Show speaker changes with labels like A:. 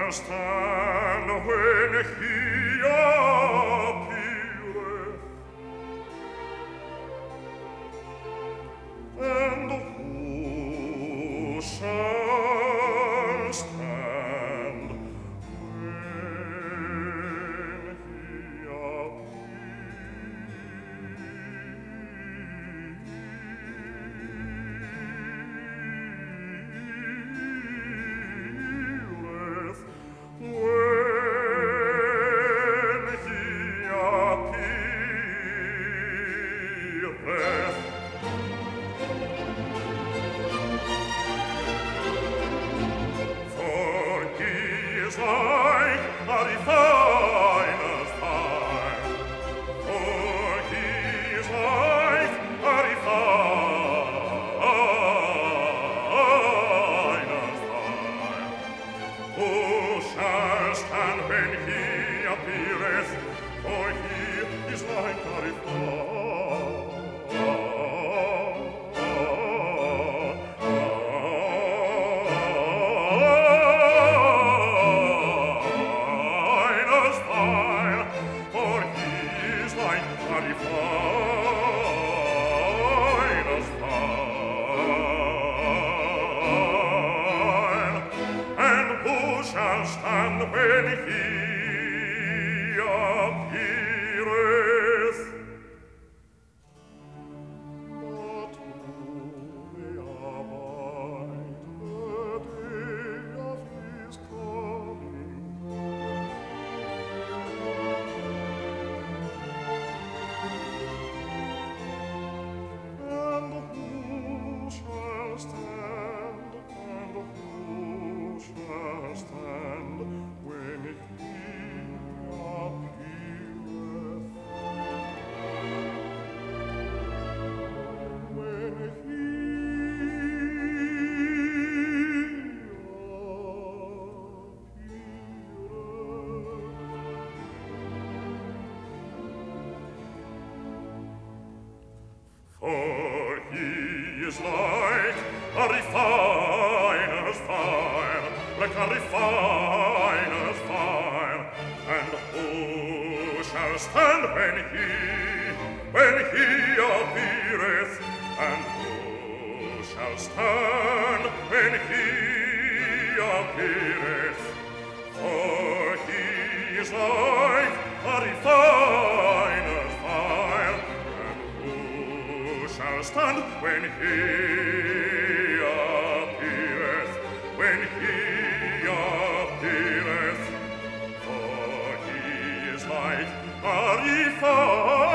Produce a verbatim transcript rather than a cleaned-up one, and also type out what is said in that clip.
A: shall stand when he appeareth? And who shall stand when he appeareth? When he appeareth? For he is like a refiner's fire. For he is like a refiner's fire. Who shall stand when he appeareth? For he is like a refiner's fire. For he is like a refiner's fire. And who shall stand when he appeareth? But who may abide the day of his coming? And who shall stand? And who shall stand when he appeareth? When he appeareth? For he is like a refiner's fire, like a refiner's fire. And who shall stand when he, when he appeareth? And who shall stand when he appeareth? For he is like a refiner's fire. And who shall stand when he appeareth? When he appeareth? For he is like a refiner's